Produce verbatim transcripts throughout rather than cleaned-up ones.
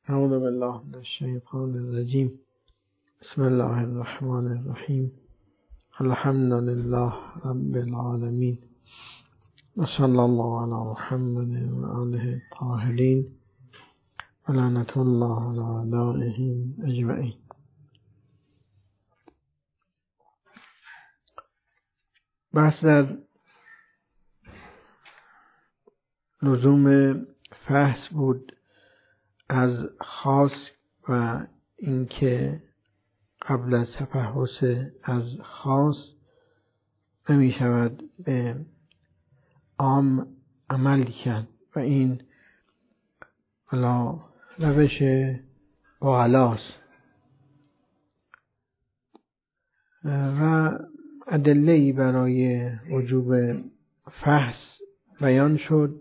اعوذ بالله من الشیطان الرجیم. بسم الله الرحمن الرحیم. الحمد لله رب العالمین و صلی الله علی محمد و آله الطاهرین و لعنت الله علی اعدائهم اجمعین. بحث در لزوم فحص بود از خاص و اینکه قبل از تفحص از خاص نمی شود به عام عمل کرد و این حالا روش اعلاست و ادله‌ای برای وجوب فحص بیان شد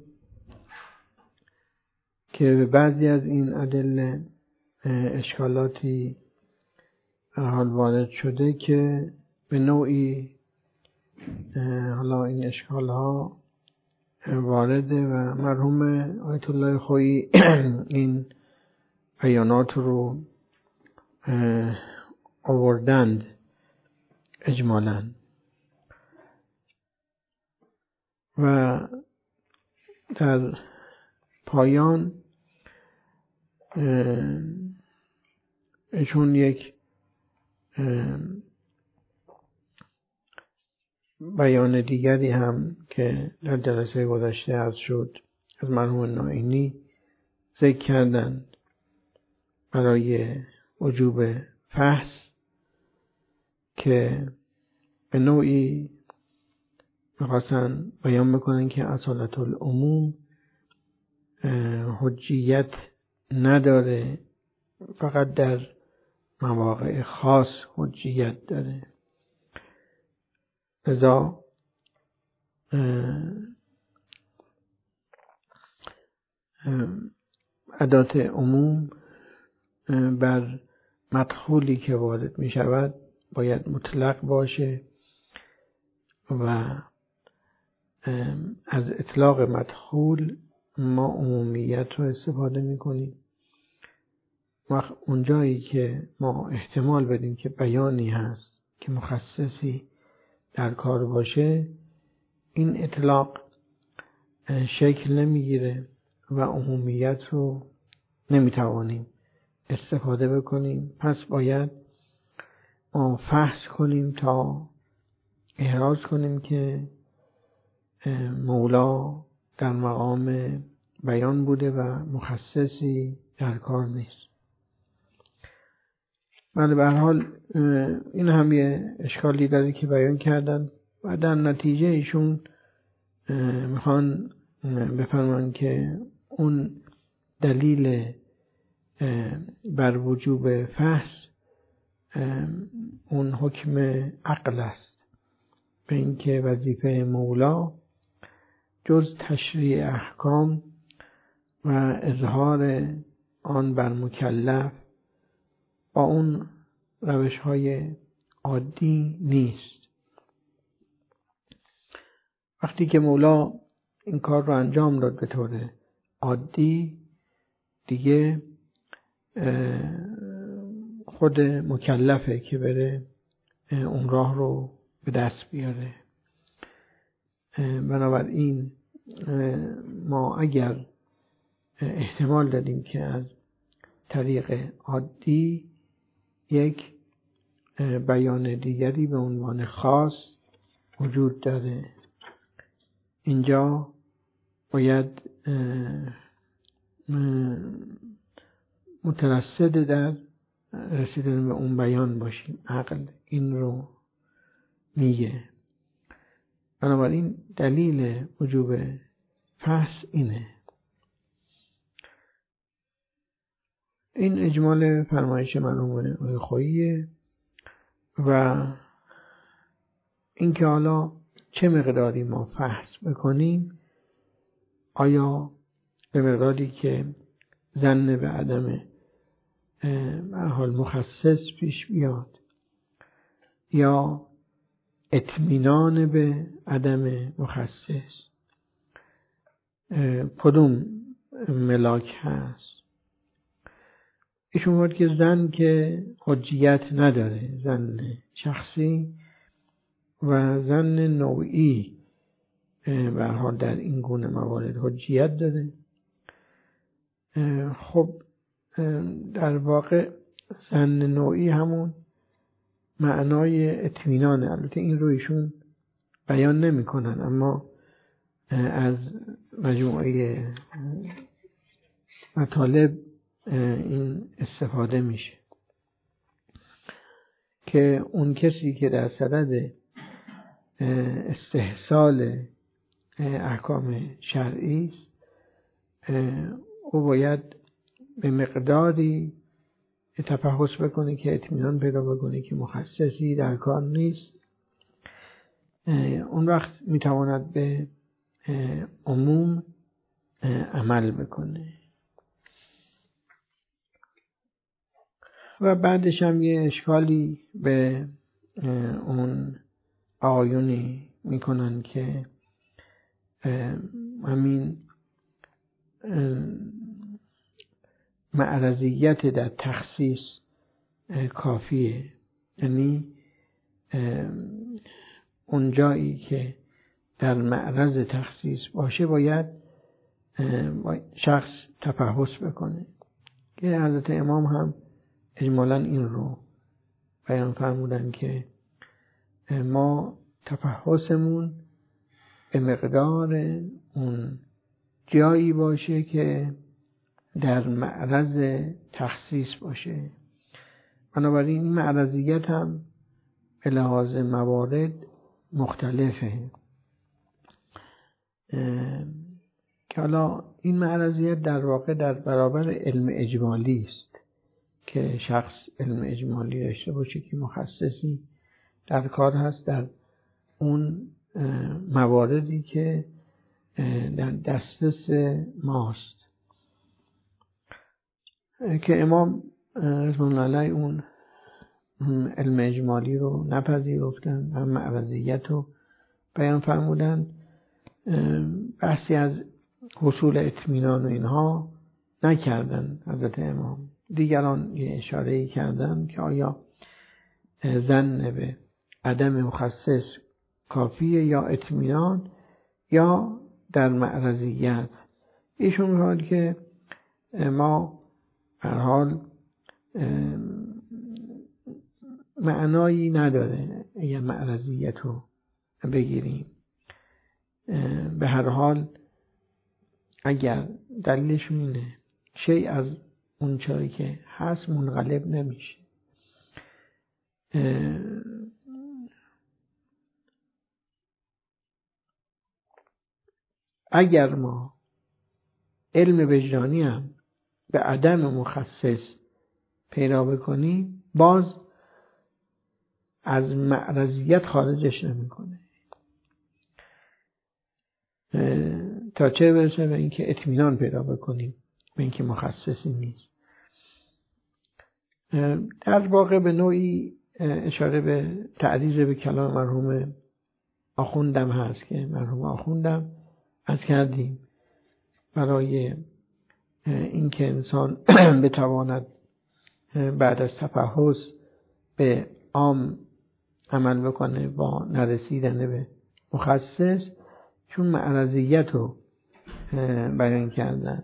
که به بعضی از این ادله اشکالاتی حال وارد شده که به نوعی حالا این اشکالها وارده و مرحوم آیت الله خویی این بیانات رو آوردند اجمالاً و در پایان چون یک بیان دیگری هم که در جلسه گذشته عرض شد از مرحوم نائینی ذکر کردند برای وجوب فحص که به نوعی می‌خواستن بیان بکنن که اصالت العموم حجیت نداره، فقط در مواقع خاص حجیت داره. لذا ادات عموم بر مدخولی که وارد می شود باید مطلق باشه و از اطلاق مدخول ما عمومیت رو استفاده می کنیم. وقت اونجایی که ما احتمال بدیم که بیانی هست که مخصصی در کار باشه، این اطلاق شکل نمیگیره و عمومیت رو نمیتوانیم استفاده بکنیم. پس باید ما فحص کنیم تا احراز کنیم که مولا در مقام بیان بوده و مخصصی در کار نیست. بله، به هر حال این هم یه اشکالی داره که بیان کردن و در نتیجه ایشون میخوان بفرمان که اون دلیل بر وجوب فحص اون حکم عقل است، به اینکه وظیفه مولا جز تشریع احکام و اظهار آن بر مکلف با اون روش های عادی نیست. وقتی که مولا این کار رو انجام داد به طور عادی، دیگه خود مکلفه که بره اون راه رو به دست بیاره. بنابراین ما اگر احتمال دادیم که از طریق عادی یک بیان دیگری به عنوان خاص وجود داره، اینجا باید مترصد در رسیدن به اون بیان باشیم. عقل این رو میگه. بنابراین دلیل وجوب فحص اینه. این اجمال فرمایش مرحوم آقای خوییه و اینکه حالا چه مقداری ما فحص بکنیم، آیا به مقداری که ظن به عدم به حال مخصص پیش بیاد یا اطمینان به عدم مخصص، کدوم ملاک هست؟ ایشون بود که زن که حجیت نداره، زن شخصی و زن نوعی به هر حال در این گونه موارد حجیت داره. خب در واقع زن نوعی همون معنای اطمینانه. البته این رو ایشون بیان نمی کنن، اما از مجموعه مطالب این استفاده میشه که اون کسی که در صدد استحصال احکام شرعی است، او باید به مقداری تفحص بکنه که اطمینان پیدا بکنه که مخصصی در کار نیست. اون وقت میتواند به عموم عمل بکنه. و بعدش هم یه اشکالی به اون آیونی میکنن که همین معرضیت در تخصیص کافیه، یعنی اون جایی که در معرض تخصیص باشه باید شخص تفحص بکنه، که حضرت امام هم اجمالاً این رو بیان فرمودن که ما تفحصمون به مقدار اون جایی باشه که در معرض تخصیص باشه. بنابراین این معرضیت هم به لحاظ موارد مختلفه که حالا این معرضیت در واقع در برابر علم اجمالی است که شخص علم اجمالی داشته باشه که مخصصی در کار هست در اون مواردی که در دسترس ماست، که امام رضوان الله علیه اون علم اجمالی رو نپذیرفتن، هم معرضیت رو بیان فرمودن. بحثی از حصول اطمینان و اینها نکردن حضرت امام. دیگران یه اشاره‌ای کردن که آیا ظن به عدم مخصص کافیه یا اطمینان یا در معرضیت. ایشون می‌فرماید که ما هر حال معنایی نداره اگر معرضیت رو بگیریم. به هر حال اگر دلیلشون اینه شیء از اون چایی که هست منقلب نمیشه. اگر ما علم وجدانی هم به عدم مخصص پیدا بکنیم، باز از معرضیت خارجش نمیکنه تا چه برسه به اینکه اطمینان پیدا بکنیم به اینکه مخصصی نیست. در واقع به نوعی اشاره به تعریض به کلام مرحوم آخوندم هست که مرحوم آخوندم از کردیم برای اینکه انسان بتواند بعد از تفحص به عام عمل بکنه با نرسیدن به مخصص، چون معرضیت رو بیان کردن.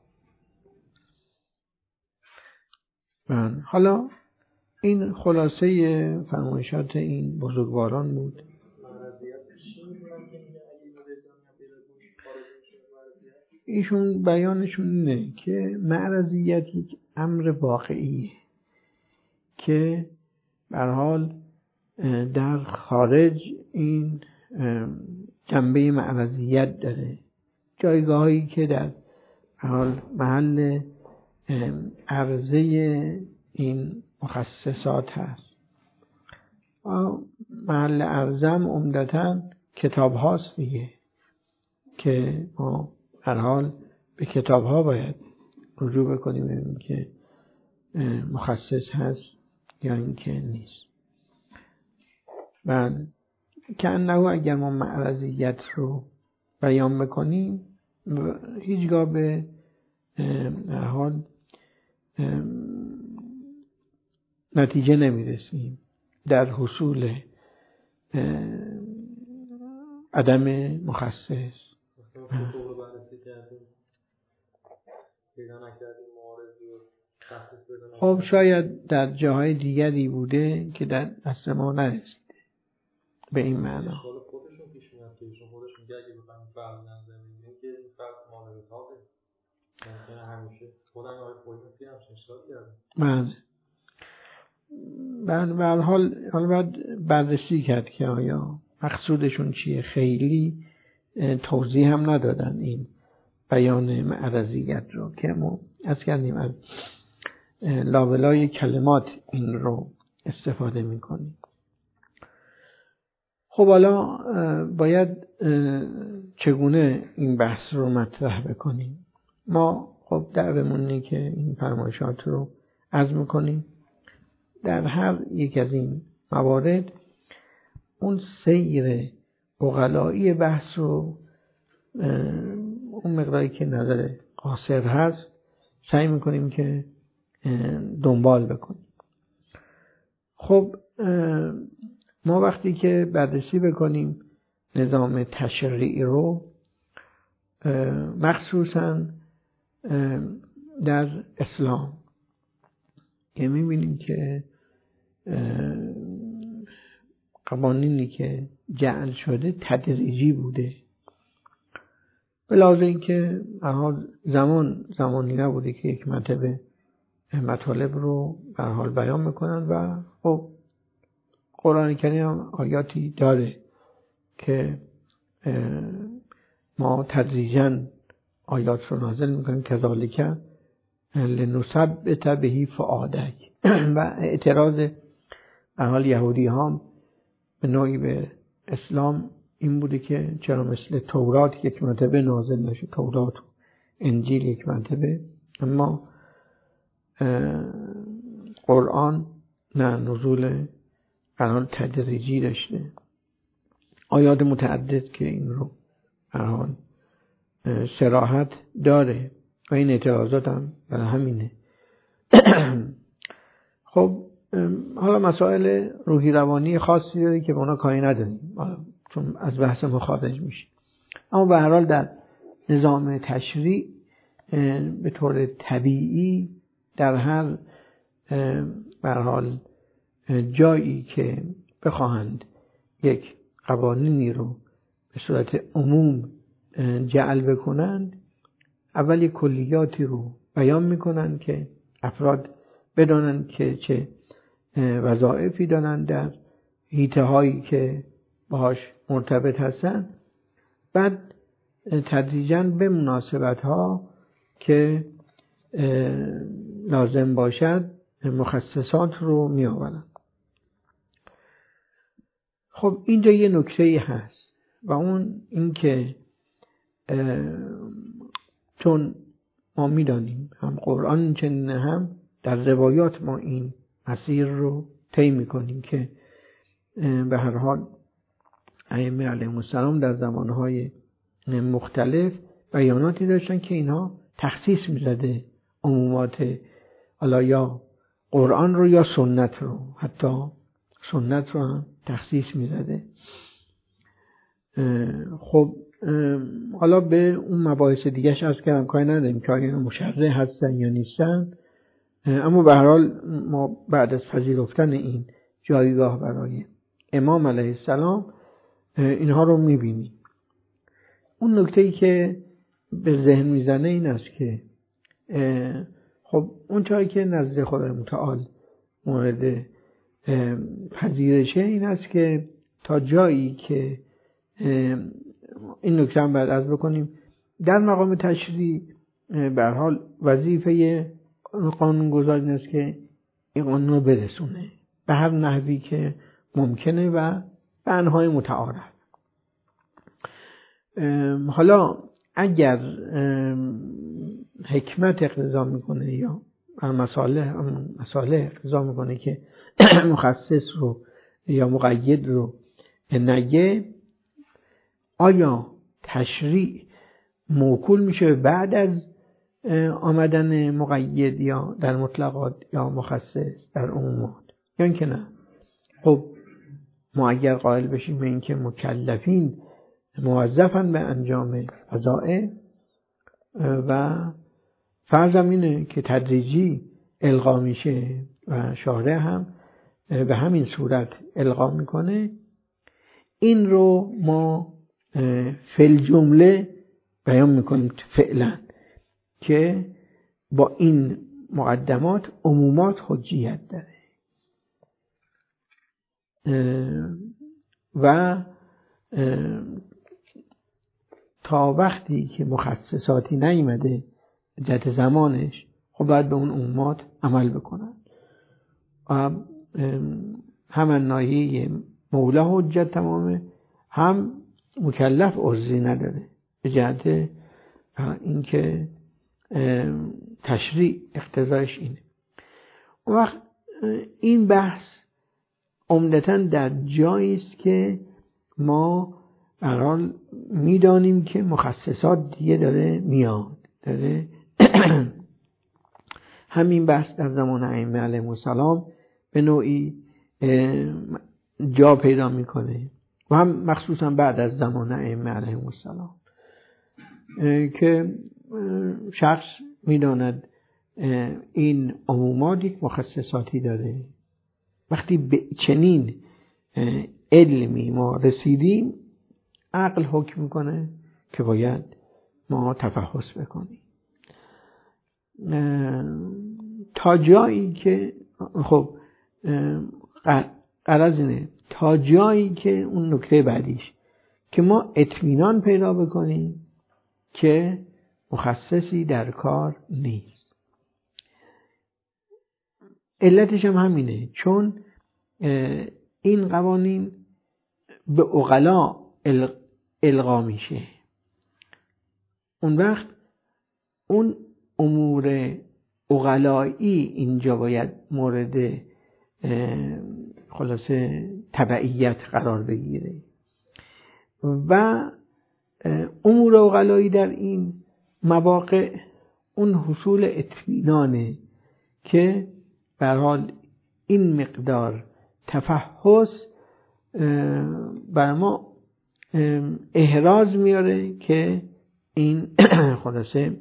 حالا این خلاصه فرمایشات این بزرگواران بود. ایشون بیانشون اینه که معرضیت یک امر واقعیه که به هر حال در خارج این جنبه معرضیت داره، جایگاهی که در حال محل عرضه این مخصصات هست. محل عرضم عمدتاً کتاب هاست دیگه، که ما هر حال به کتاب ها باید رجوع بکنیم ببینیم که مخصص هست یا اینکه نیست. بعد که انه اگر ما معرضیت رو بیان بکنیم هیچگاه به هر حال نتیجه نمیرسیم در حصول عدم مخصص. خب شاید در جاهای دیگری بوده که در دست ما نرسیده به این معنا. خودشون پیش میاد که ایشون خودش میگه اگه بخوایم فرق نظر بگیریم که این فرق مال حسابه، ممکنه همیشه خودم آقای پولیسی هم شنشاد کرده. بله به هر حال حالا باید بررسی کرد که آیا مقصودشون چیه. خیلی توضیح هم ندادن این بیان معرضیت رو که ما از کردیم از لابلای کلمات این رو استفاده میکنیم. خب حالا باید چگونه این بحث رو مطرح بکنیم. ما خب دعومون اینه که این فرمایشات رو عرض میکنیم. در هر یک از این موارد اون سیر عقلایی بحث رو اون مقداری که نظر قاصر هست سعی میکنیم که دنبال بکنیم. خب ما وقتی که بررسی بکنیم نظام تشریعی رو مخصوصاً در اسلام که میبینیم که قوانینی که جعل شده تدریجی بوده، به لحاظ اینکه زمان زمانی نبوده که یک مرتبه مطالب رو به هر حال بیان میکنن و خب قرآن کریم هم آیاتی داره که ما تدریجاً آیات رو نازل میکنیم کذالک لنثبت به فؤادک و اعتراض به حال یهودی ها به نوعی به اسلام این بوده که چرا مثل تورات یک مرتبه نازل نشه، تورات و انجیل یک مرتبه، اما قرآن نه، نزول به حال تدریجی داشته. آیات متعدد که این رو به حال صراحت داره و این اعتراضات هم برای همینه. خب حالا مسائل روحی روانی خاصی داره که به اونا کاری نداریم چون از بحث ما خارج میشه، اما به هر حال در نظام تشریع به طور طبیعی در هر به هر حال جایی که بخواهند یک قوانینی رو به صورت عموم جعل بکنند اول یک کلیاتی رو بیان میکنند که افراد بدانند که چه وظایفی دارن در حیطه هایی که باهاش مرتبط هستن، بعد تدریجاً به مناسبت ها که لازم باشد مخصصات رو می آورن. خب اینجا یه نکته‌ای هست و اون این که چون ما می دانیم هم قرآن چنین هم در روایات ما این مسیر رو طی می‌کنیم که به هر حال ائمه علیهم السلام در زمانهای مختلف بیاناتی داشتن که اینها تخصیص می‌زده عمومات حالا یا قرآن رو یا سنت رو، حتی سنت رو هم تخصیص می‌زده. خب حالا به اون مباحث دیگه‌اش عرض کردم کاری نداریم که آیا مشرع هستن یا نیستن، اما به هر حال ما بعد از پذیرفتن این جایگاه برای امام علیه السلام اینها رو میبینیم. اون نکته‌ای که به ذهن میزنه این است که خب اون چیزی که نزد خدای متعال مورد پذیرشه این است که تا جایی که این نکته هم باید عرض بکنیم در مقام تشریع به هر حال وظیفه قانونگذار این است که این قانون رو برسونه به هر نحوی که ممکنه و به انهای متعارف. حالا اگر حکمت اقتضا میکنه یا مساله مساله اقتضا میکنه که مخصص رو یا مقید رو نگه، آیا تشریع موکول میشه بعد از آمدن مقید یا در مطلقات یا مخصص در عمومات؟ یا اینکه نه. خب ما اگر قائل بشیم به اینکه مکلفین موظفن به انجام وظایف و فرضم اینه که تدریجی القا میشه و شارع هم به همین صورت القا میکنه، این رو ما فعل جمله بیان میکنیم فعلا که با این مقدمات عمومات حجیت داره و تا وقتی که مخصصاتی نیامده جهت زمانش خب باید به اون عمومات عمل بکنن. هم ناحیه مولا حجت تمامه، هم مکلف عذری نداره به جهت اینکه تشریع اقتضایش اینه. اون وقت این بحث عمدتاً در جایی است که ما به هر حال میدانیم که مخصصات دیگه داره میاد، داره همین بحث در زمان ائمه علیهم السلام به نوعی جا پیدا میکنه و هم مخصوصا بعد از زمان ائمه علیهم السلام که شخص میداند این عمومات یک مخصصاتی داره. وقتی به چنین علمی ما رسیدیم عقل حکم میکنه که باید ما تفحص بکنیم تا جایی که خب غرض اینه تا جایی که اون نکته بعدیش که ما اطمینان پیدا بکنیم که مخصصی در کار نیست. علتش هم همینه، چون این قوانین به عقلا القا میشه. اون وقت اون امور عقلایی اینجا باید مورد خلاصه تبعیت قرار بگیره و امور عقلایی در این مواقع اون حصول اطمینانه که به هر حال این مقدار تفحص بر ما احراز میاره که این خلاصه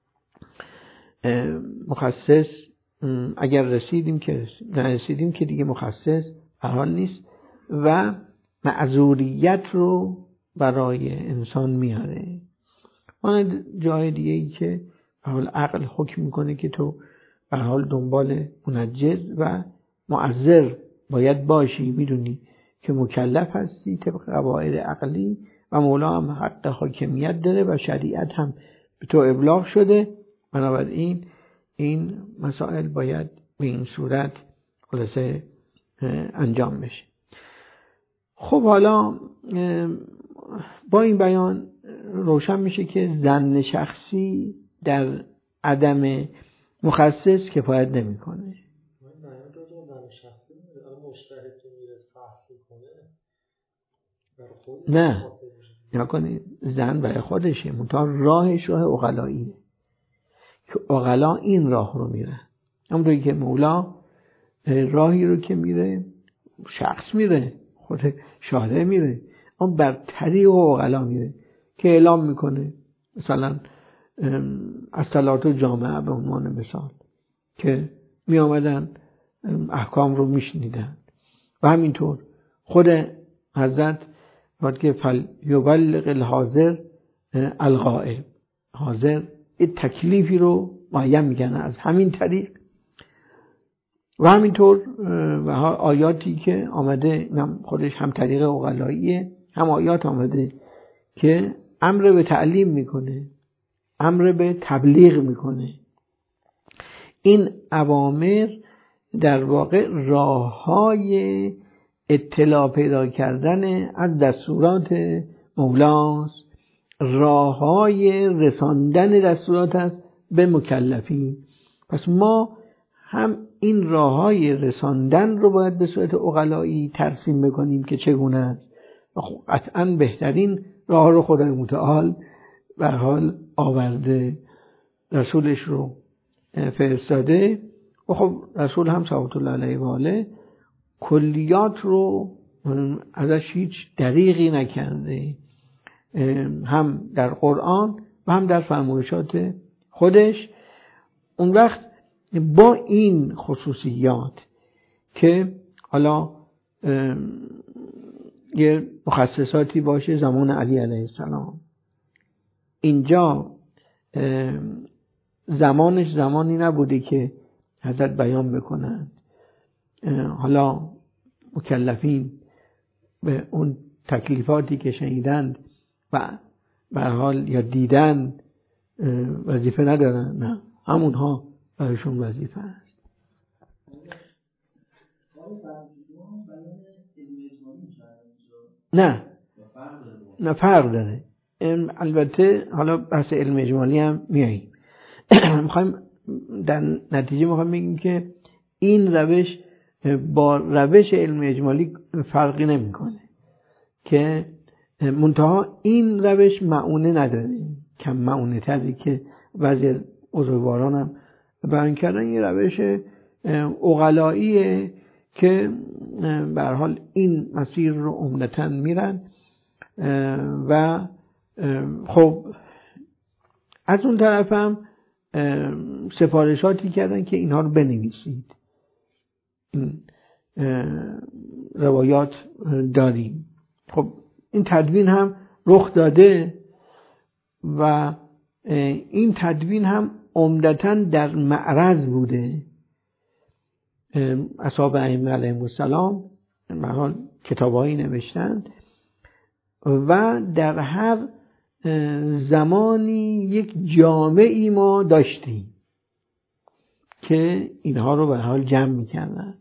مخصص اگر رسیدیم که نرسیدیم که دیگه مخصص هر حال نیست و معذوریت رو برای انسان میاره. اون جای دیگه ای که به حال عقل حکم میکنه که تو به حال دنبال منجز و معذر باید باشی، میدونی که مکلف هستی طبق قواعد عقلی و مولا هم حق حاکمیت داره و شریعت هم به تو ابلاغ شده، بنابراین این مسائل باید به این صورت خلاصه انجام بشه. خب حالا با این بیان روشن میشه که ظن شخصی در عدم مخصص کفایت نمیکنه. نه نکنید، ظن برای خودشه، منتها راهش راه عقلاییه که عقلا این راه رو میره. همونطوری که مولا راهی رو که میره شخص میره، خود شارع میره، اون بر طریق عقلا میره که اعلام میکنه مثلا الصلاة جامعه به عنوان مثال که می آمدن احکام رو میشنیدن و همینطور خود حضرت وقتی که فل یبلغ الحاضر الغائب، حاضر این تکلیفی رو معین میکنه از همین طریق و همینطور و آیاتی که آمده خودش هم طریق عقلاییه، هم آیات آمده که امر به تعلیم میکنه، امر به تبلیغ میکنه. این اوامر در واقع راههای اطلاع پیدا کردن از دستورات مولاست، راههای رساندن دستورات است به مکلفین. پس ما هم این راههای رساندن رو باید به صورت عقلایی ترسیم بکنیم که چگونه است و خب قطعاً بهترین راه رو خدای متعال به هر حال آورده، رسولش رو فرستاده و خب رسول هم صلوات الله علیه و آله کلیات رو ازش هیچ دریغی نکرده، هم در قرآن و هم در فرمایشات خودش. اون وقت با این خصوصیات که حالا یه مخصصاتی باشه زمان علی علیه السلام، اینجا زمانش زمانی نبوده که حضرت بیان بکنن، حالا مکلفین به اون تکلیفاتی که شنیدند و به حال یا دیدن وظیفه ندارن، نه همونها برایشون وظیفه است. نه نه فرق داره. البته حالا بحث علم اجمالی هم میاییم. میخوایم در نتیجه میخوایم بگیم که این روش با روش علم اجمالی فرقی نمیکنه، که منتها این روش معونه نداره، کم معونه تری که بعضی بزرگواران هم بیان کردن. یه روش عقلاییه که به هر حال این مسیر رو عمدتاً میرن و خب از اون طرف هم سفارشاتی کردن که اینها رو بنویسید. این روایات داریم. خب این تدوین هم رخ داده و این تدوین هم عمدتاً در معرض بوده. اصحاب ائمه علیهم السلام به هر حال کتابایی نوشتند و در هر زمانی یک جامعی ما داشتیم که اینها رو به حال جمع می‌کردن.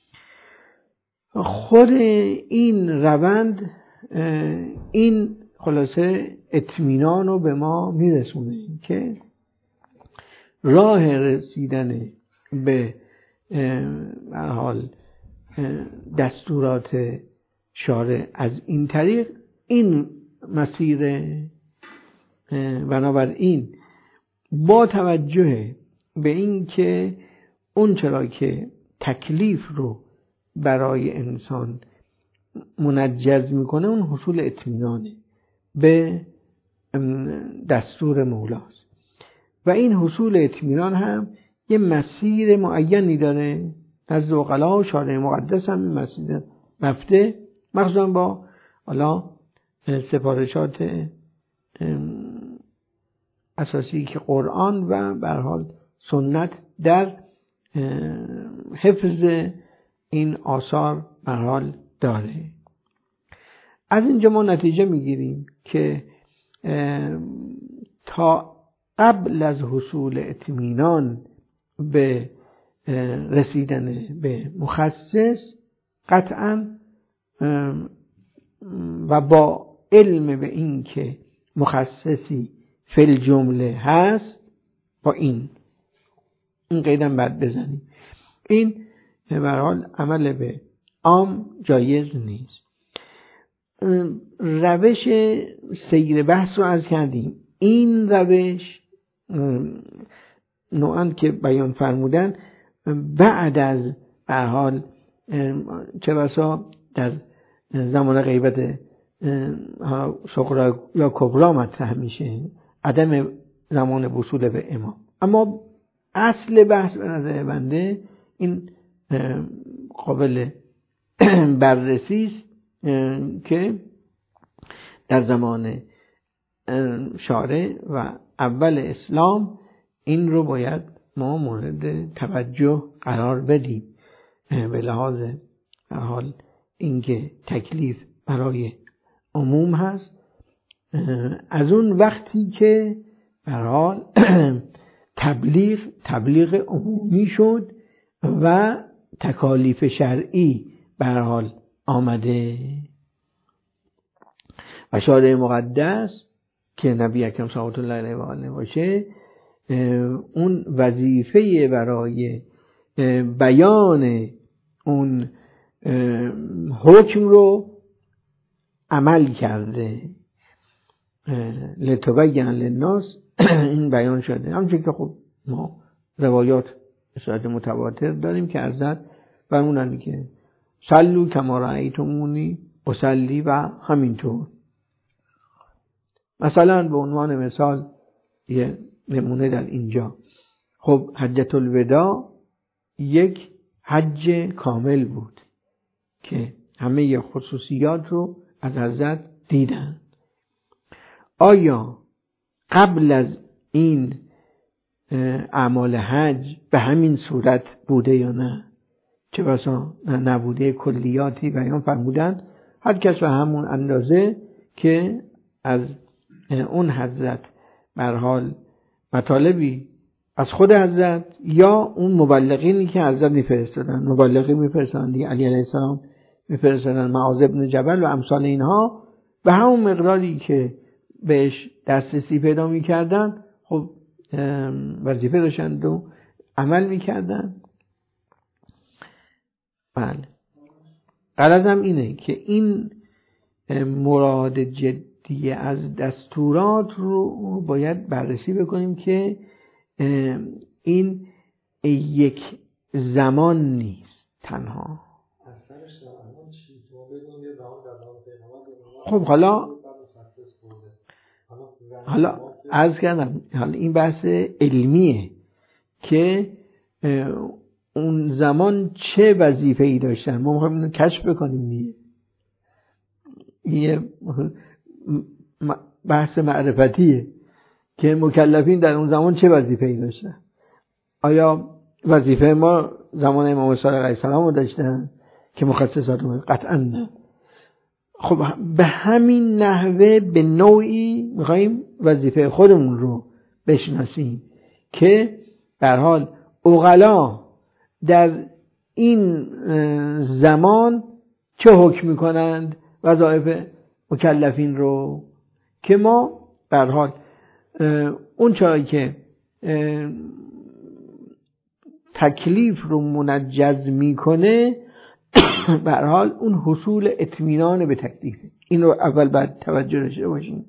خود این روند این خلاصه اطمینان رو به ما میرسونه که راه رسیدن به هر حال دستورات شارع از این طریق این مسیر. بنابراین با توجه به این که اون چرا که تکلیف رو برای انسان منجز میکنه اون حصول اطمینانه به دستور مولاست و این حصول اطمینان هم یه مسیر معینی داره. نزد عقلا و شارع مقدس هم این مسیر رفته، مخصوصا با حالا سفارشات اساسی که قرآن و به هر حال سنت در حفظ این آثار به هر حال داره. از اینجا ما نتیجه میگیریم که تا قبل از حصول اطمینان به رسیدن به مخصص قطعاً و با علم به این که مخصصی فی الجمله هست، با این این قیدم بعد بزنیم، این به هر حال عمل به عام جایز نیست. روش سیر بحث رو عرض کردیم. این روش نوعاً که بیان فرمودن بعد از به هر حال چه بسا در زمان غیبت صغرا یا کبرا مطرح میشه، عدم زمان وصول به امام. اما اصل بحث به نظر بنده این قابل بررسی است که در زمان شارع و اول اسلام این رو باید ما مورد توجه قرار بدیم به لحاظ به حال اینکه تکلیف برای عموم هست. از اون وقتی که به حال تبلیغ تبلیغ عمومی شد و تکالیف شرعی به هر حال آمده و شارع مقدس که نبی اکرم صلی الله علیه و آله باشه، اون وظیفه برای بیان اون حکم رو عمل کرده. لتبین للناس این بیان شده. همچنین که خب ما روایات به صورت متواتر داریم که حضرت فرمودند که صلوا کما رأیتمونی اصلی و همینطور. مثلا به عنوان مثال یه نمونه در اینجا، خب حجة الوداع یک حج کامل بود که همه خصوصیات رو از حضرت دیدن. آیا قبل از این اعمال حج به همین صورت بوده یا نه؟ چه بسا نبوده کلیاتی بیان فرمودن، هر کس به همون اندازه که از اون حضرت به هر حال مطالبی از خود حضرت یا اون مبلغینی که حضرت میفرستادن، مبلغی میفرستادن دیگه، علی علیه السلام میفرستادن، معاذ ابن جبل و امثال اینها، به همون مقداری که بهش دسترسی پیدا میکردن خب وظیفه داشتند و عمل میکردن. بله، غرضم اینه که این مراد جدی از دستورات رو باید بررسی بکنیم که این یک زمان نیست تنها. خب حالا حالا عرض کردم حالا این بحث علمیه که اون زمان چه وظیفه‌ای داشتن، ما می‌خوایم اینو کشف بکنیم دیگه. یه بحث معرفتیه که مکلفین در اون زمان چه وظیفه‌ای داشتن. آیا وظیفه ما زمان امام صادق علیه السلام رو داشتن که مخصصات ما؟ قطعا نه. خب به همین نحوه به نوعی میخواییم وظیفه خودمون رو بشناسیم که به هر حال عقلا در این زمان چه حکم میکنند وظایف مکلفین رو، که ما به هر حال اون چایی که تکلیف رو منجز میکنه به هر حال اون حصول اطمینان به تکلیفه. این رو اول باید توجه داشته باشیم.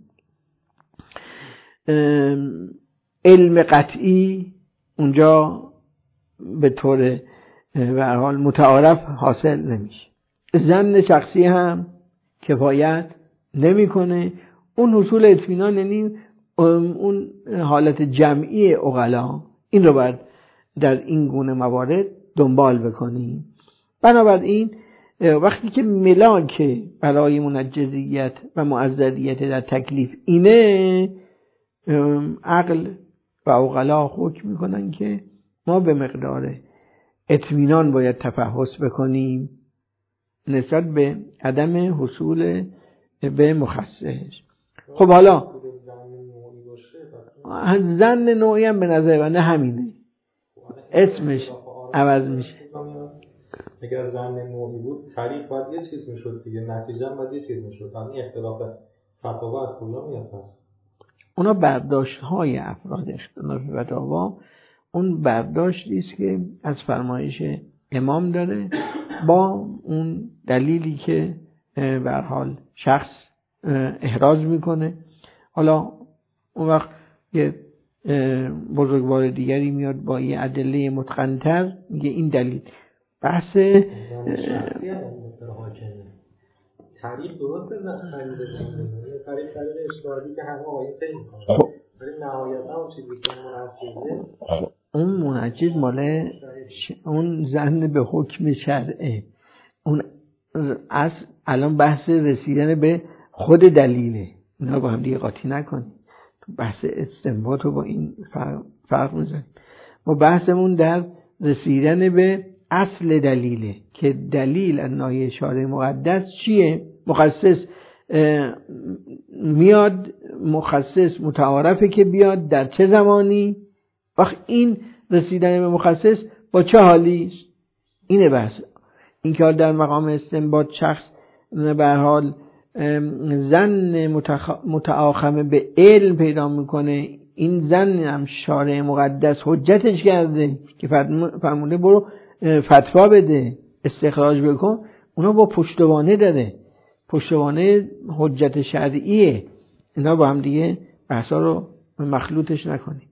علم قطعی اونجا به طور به هر حال متعارف حاصل نمیشه. ظن شخصی هم کفایت نمیکنه. اون حصول اطمینان یعنی اون حالت جمعی عقلا، این رو باید در این گونه موارد دنبال بکنیم. بنابراین وقتی که ملاک برای منجزیت و معذریت در تکلیف اینه، عقل و عقلا حکم میکنن که ما به مقدار اطمینان باید تفحص بکنیم نسبت به عدم حصول به مخصص. خب حالا ظن نوعی هم به نظر بنده همینه، اسمش عوض میشه. اگر ظن نوعی بود طریق باید یه چیز میشد دیگه، نتیجه هم باید یه چیز میشد. این اختلاف فتاوا از کجا میاد؟ اونا برداشت های افراد اختلاف فتاوا اون برداشتی است که از فرمایش امام داره با اون دلیلی که به هر حال شخص احراز میکنه. حالا اون وقت یه بزرگوار دیگری میاد با یه ادله متقن‌تر میگه این دلیل. بحث طریق درسته نه طریق طریق طریق اشتراکی که همه آیه طی میکنه، ولی نهایتا اون چیزی که منعکسه اون منعکس مال اون ظن به حکم شرعه. اون از الان بحث رسیدن به خود دلیله، اینا با هم دیگه قاطی نکنیم. تو بحث استنباط رو با این فرق, فرق میزنیم. ما بحثمون در رسیدن به اصل دلیله که دلیل از ناحیه شارع مقدس چیه؟ مخصص میاد، مخصص متعارفه که بیاد در چه زمانی، وقت این رسیدن به مخصص با چه حالی است. اینه بحث. این که در مقام استنباط شخص به هر حال ظن متعاخمه به علم پیدا میکنه، این ظن هم شارع مقدس حجتش کرده که فرموده برو فتوا بده، استخراج بکن، اونا با پشتوانه داره، پشتوانه حجت شرعیه. اینا با هم دیگه بحثا رو مخلوطش نکنیم.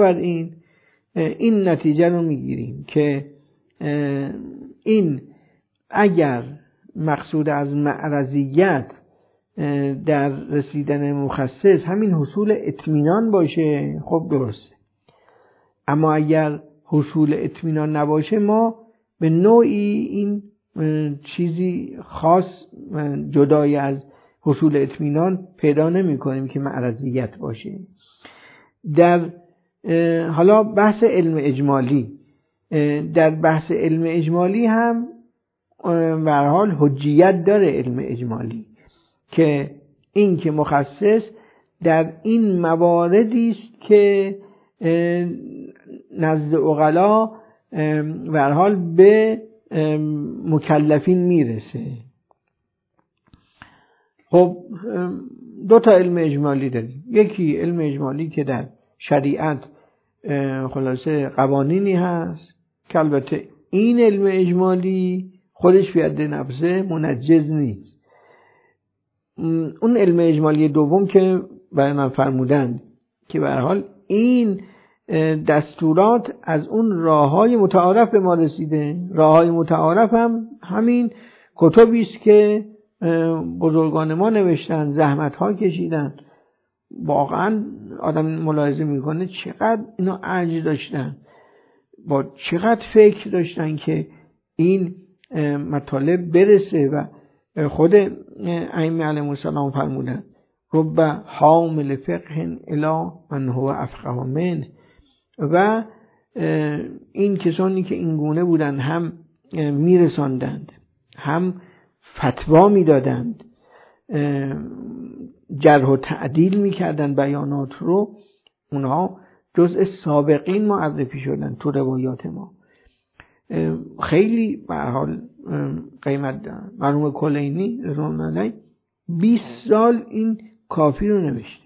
بنابراین این نتیجه رو میگیریم که این اگر مقصود از معرضیت در رسیدن مخصص همین حصول اطمینان باشه، خب درسته. اما اگر حصول اطمینان نباشه، ما به نوعی این چیزی خاص جدای از حصول اطمینان پیدا نمی کنیم که معرضیت باشه. در حالا بحث علم اجمالی، در بحث علم اجمالی هم به هر حال حجیت داره علم اجمالی، که این که مخصص در این مواردی است که نزد عقلا به هر حال به مکلفین میرسه. خب دو تا علم اجمالی داریم. یکی علم اجمالی که در شریعت خلاصه قوانینی هست که البته این علم اجمالی خودش فی حد نفسه منجز نیست. اون علم اجمالی دوم که بیان فرمودند که به هر حال این دستورات از اون راههای متعارف به ما رسیده. راههای متعارف هم همین کتبی است که بزرگان ما نوشتن، زحمت ها کشیدن. واقعا آدم ملاحظه میکنه چقدر اینا عجز داشتن، با چقدر فکر داشتن که این مطالب برسه. و خود ائمه علیهم السلام فرمودن رب حامل فقه الی من هو افقه منه. و این کسانی که این گونه بودن هم میرساندند، هم فتوا میدادند، جرح و تعدیل میکردن بیانات رو، اونها جزء سابقین معرفی شدن تو روایات ما. خیلی به هر حال قیمت دارن. مرحوم کلینی رضوان الله علیه بیست سال این کافی رو نوشته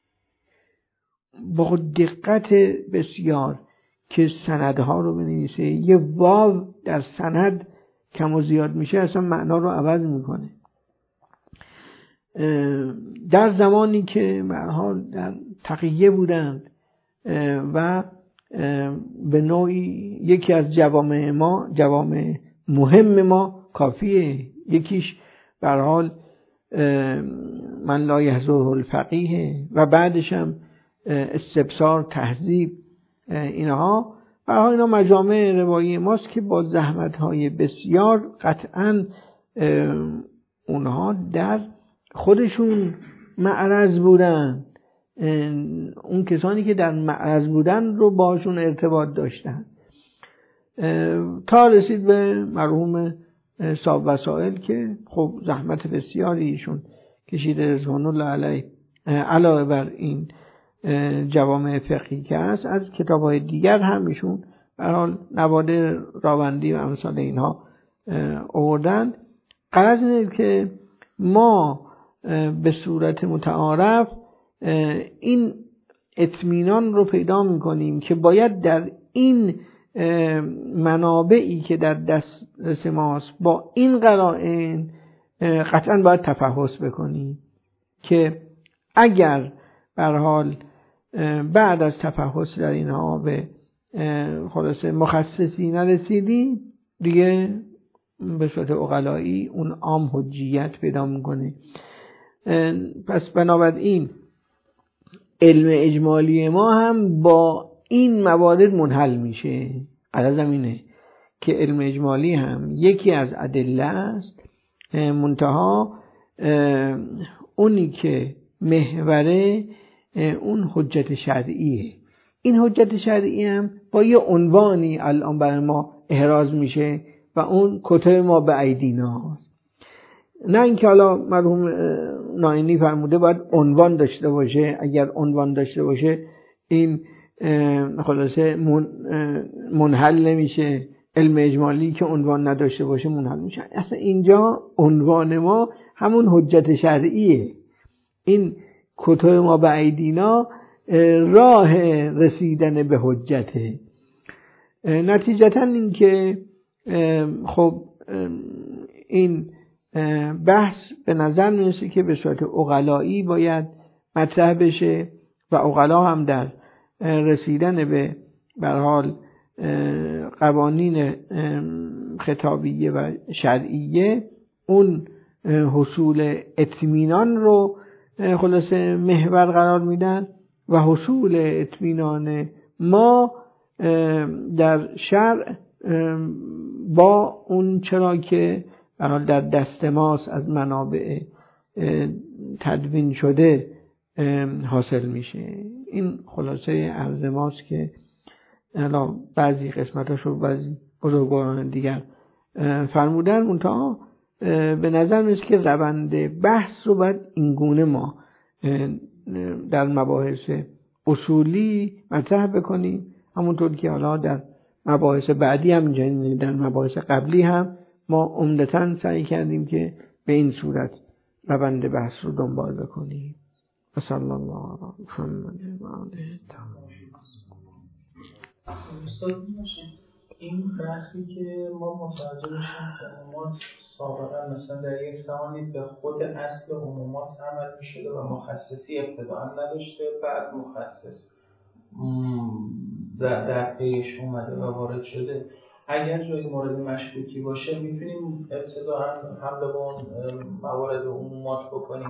با دقت بسیار که سندها رو بنویسه. یه واو در سند کم و زیاد میشه اصلا معنا رو عوض میکنه. در زمانی که به هر حال در تقیه بودند و به نوعی یکی از جوامع ما، جوامع مهم ما کافیه، یکیش به هر حال من لا یحضره الفقیه و بعدش هم استبصار، تهذیب، اینها به هر حال اینا مجامع روایی ماست که با زحمت‌های بسیار قطعاً اونها در خودشون معرض بودن. اون کسانی که در معرض بودن رو باشون ارتباط داشتن تا رسید به مرحوم صاحب وسائل که خب زحمت بسیاری ایشون کشیده رضوان الله علیه. علاوه بر این جوامع فقهی که هست، از کتاب‌های دیگر هم ایشون به هر حال نواده راوندی و امثال اینها آوردن. غرض اینه که ما به صورت متعارف این اطمینان رو پیدا می‌کنیم که باید در این منابعی که در دسترس ماست با این قرائن قطعاً باید تفحص بکنیم که اگر به هر حال بعد از تفحص در اینها به خلاصه مخصصی نرسیدی، دیگه به صورت عقلایی اون عام حجیت پیدا میکنه. پس بنابراین علم اجمالی ما هم با این موارد منحل میشه. غرضم اینه که علم اجمالی هم یکی از ادله است، منتها اونی که محوره اون حجت شرعیه. این حجت شرعی هم با یه عنوانی الان برای ما احراز میشه و اون کتب ما به ایدینا. نه اینکه حالا مرحوم ناینی فرموده باید عنوان داشته باشه. اگر عنوان داشته باشه این خلاصه من منحل نمیشه. علم اجمالی که عنوان نداشته باشه منحل میشه. اصلا اینجا عنوان ما همون حجت شرعیه. این کتب ما به ایدینا راه رسیدن به حجته. نتیجتا این که خب این بحث به نظر میرسه که به صورت عقلایی باید مطرح بشه و عقلا هم در رسیدن به به هر حال قوانین خطابیه و شرعیه اون حصول اطمینان رو خلاصه محور قرار میدن و حصول اطمینان ما در شرع با اون چرا که در دست ماست از منابع تدوین شده حاصل میشه. این خلاصه عرض ماست که الان بعضی قسمتاشو بعضی بزرگواران دیگر فرمودن. منتها به نظر میاد که روند بحث رو باید اینگونه ما در مباحث اصولی مطرح بکنیم، همونطور که حالا در مباحث بعدی هم در مباحث قبلی هم ما عمدتاً سعی کردیم که به این صورت روند بحث رو دنبال بکنیم. صلی الله علیه محمد و آله این بحثی که ما متوجه بشیم که عمومات سابقا مثلا در یک زمانی به خود اصل عمومات عمل می شده و مخصصی ابتداء نداشته، بعد مخصص در, در پیش اومده و وارد شده. اگر جایی مورد مشکوکی باشه میتونیم ابتداء حمله به اون موارد عمومات بکنیم.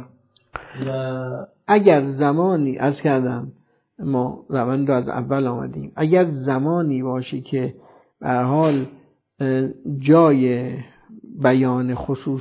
و اگر زمانی از کردم ما روند از اول آمدیم، اگر زمانی باشه که به هر حال جای بیان خصوص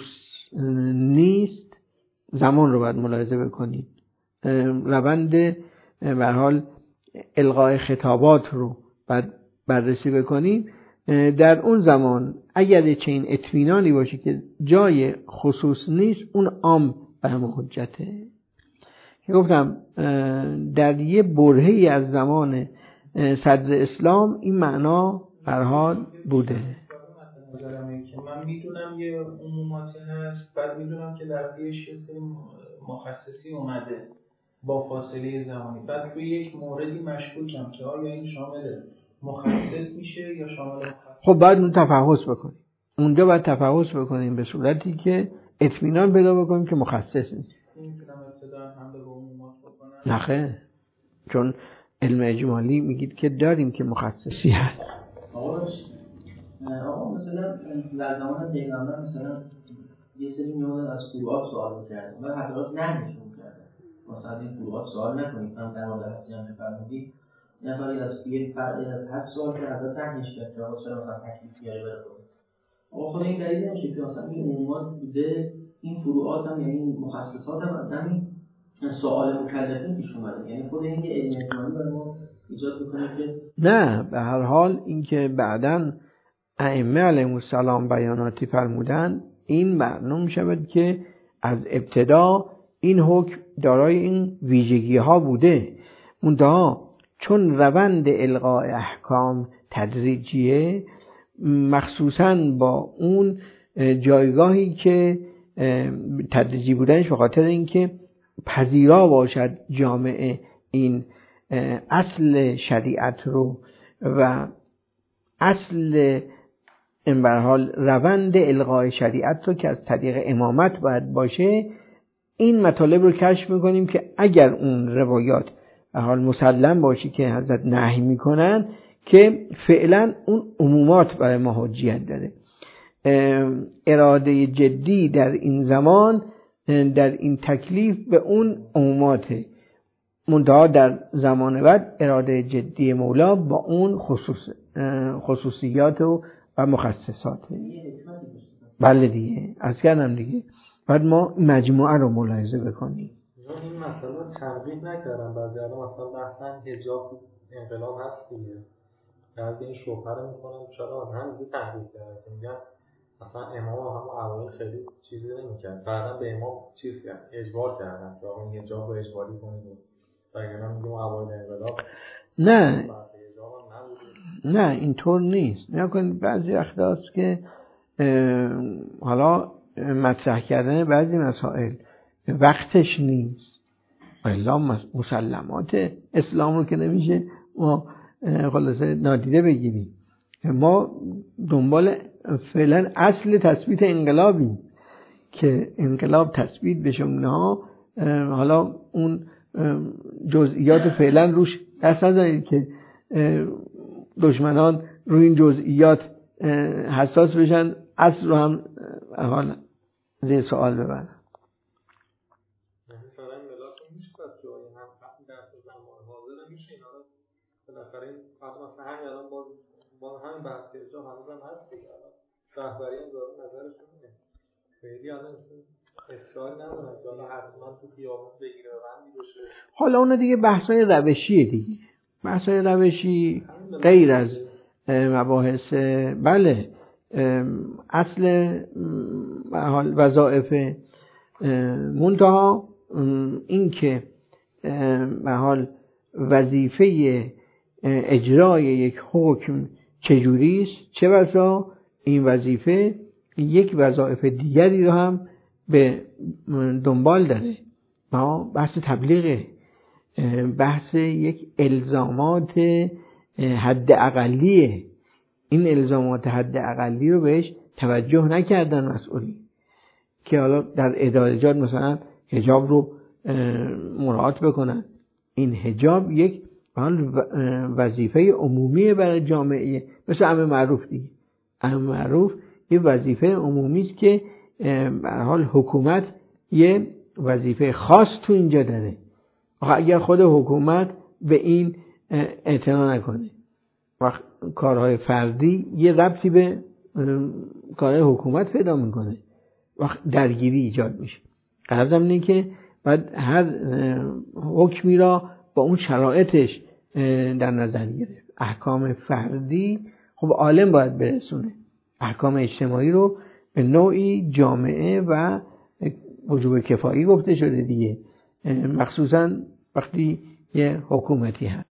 نیست، زمان رو باید ملاحظه بکنید. روند به هر حال القاء خطابات رو باید بررسی بکنید. در اون زمان اگر چنین اطمینانی باشه که جای خصوص نیست، اون عام برام حجته. که گفتم در یه برهه‌ای از زمان صدر اسلام این معنا هر حال بوده. نظرمه که من میدونم یه عموماتی هست، بعد میدونم که در پیش یه سری مخصصی اومده با فاصله زمانی، بعد توی یک موردی مشکوکم که آیا این شامل مخصص میشه یا شامل مخصص. خب باید اون تفحص بکنیم، اونجا باید تفحص بکنیم به صورتی که اطمینان پیدا بکنیم که مخصص نیست. نمیتونم ابتدا حمله به عمومات بکنم؟ نه خیر، چون علم اجمالی میگید که داریم که مخصصی هست. آقا آقا مثلا در زمان پیغمبر مثلا یه سری میومدن از فروعات سوال می‌کردن و حضرات نهیشون می‌کردن، مثلا این فروعات سوال نکنید. هم در مورد حدیثی هم فرمودید نفری از یه فرقی از حد سوال که حضرت نهیش کرد، آقا چرا مثلا تکلیف بیاره بره کنید. آقا خود این دلیل نمیشه که مثلا این عمومات بوده، این فروعات هم یعنی مخصصات هم همین سوال مکلفین پیش اومده، یعنی خود این علم اجمالی برای ما ایجاد می‌کنه که نه، به هر حال این که بعداً ائمه علیهم السلام بیاناتی فرمودن، این معلوم می‌شود که از ابتدا این حکم دارای این ویژگی ها بوده. منتها چون روند القاء احکام تدریجیه، مخصوصاً با اون جایگاهی که تدریجی بودنش به خاطر اینکه پذیرا باشد جامعه این اصل شریعت رو و اصل این به هر حال روند القاء شریعت رو که از طریق امامت باید باشه، این مطالب رو کشف میکنیم که اگر اون روایات به حال مسلم باشه که حضرت نهی میکنن، که فعلا اون عمومات برای ما حجیت داره. اراده جدی در این زمان در این تکلیف به اون عموماته، منتها در زمان بعد اراده جدی مولا با اون خصوص خصوصیات و و مخصصات. بله دیگه، از کردم دیگه بعد ما مجموعه رو ملاحظه بکنیم. این مسئله تنقیح نکردم، بعضی الان مثلا بحثن حجاب انقلاب هست دیگه، بعضی این شبهه رو میکنن چرا همینجوری تنقیح کردن، میگن مثلا امام هم اوایل خیلی چیزی نمیکرد، بعدا به امام چیز کرد، اجبار کردن که آقا این حجاب رو اجباری کنید، وگرنه میگم اوایل انقلاب نه نه اینطور نیست. نیا کنید بعضی احداث که حالا مطرح کردن بعضی مسائل وقتش نیست، الا مسلمات اسلام رو که نمیشه ما خلاصه نادیده بگیریم. ما دنبال فعلا اصل تثبیت انقلابی که انقلاب تثبیت بشه، اونها حالا اون جزئیات فعلا روش دست نذارید که دشمنان روی این جزئیات حساس بشن، اصل رو هم حال زیر سوال ببرن. مثلا این ملاک میشه پس جایی هم در زمان حاضر میشه اینا رو بالاخره این مثلا همین الان باز با همین بحث ارجاع هنوز هم هست دیگه. الان رهبری هم داره نظرشون اینه خیلی الان اصرار ندارن که حالا حتما تو خیابون بگیره بندی بشه. حالا اون دیگه بحث‌های روشیه دیگه، بحث‌های روشی غیر از مباحث بله اصل حال وظایف منتها این که به حال وظیفه اجرای یک حکم چجوری است، چه بسا این وظیفه یک وظایف دیگری رو هم به دنبال داره. بحث تبلیغ، بحث یک الزامات حد اقلیه. این الزامات حد اقلی رو بهش توجه نکردن مسئولین که حالا در ادارجات مثلا حجاب رو مراعات بکنن. این حجاب یک وظیفه عمومی برای جامعه، مثل امر معروف دیگه. امر معروف یه وظیفه عمومی است که به هر حال حکومت یه وظیفه خاص تو اینجا داره. اگر خود حکومت به این اعتنا نکنه، وقت کارهای فردی یه ربطی به کارهای حکومت پیدا میکنه، وقت درگیری ایجاد میشه. غرضم اینه که باید هر حکمی را با اون شرایطش در نظر گرفت. احکام فردی خب عالم باید برسونه، احکام اجتماعی رو به نوعی جامعه و وجوب کفایی گفته شده دیگه، مخصوصا وقتی یه حکومتی هست.